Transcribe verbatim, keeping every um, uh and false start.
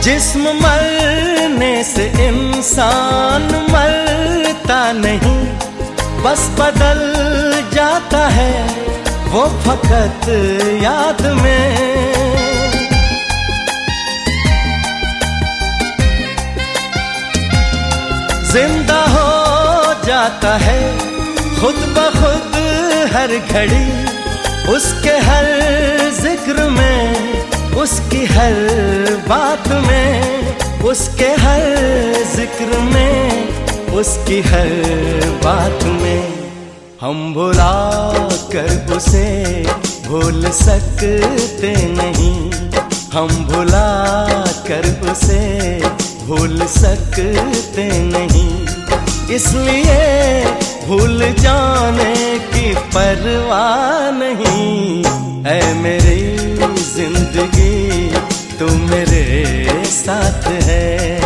जिस्म मरने से इंसान मरता नहीं, बस बदल जाता है वो फकत याद में। जिंदा हो जाता है खुद ब खुद हर घड़ी, उसके हर जिक्र में, उसकी हर बात में, उसके हर जिक्र में, उसकी हर बात में। हम भुला कर उसे भूल सकते नहीं, हम भुला कर उसे भूल सकते नहीं, इसलिए भूल जाने की परवाह नहीं। ऐ मेरी जिंदगी तू मेरे साथ है।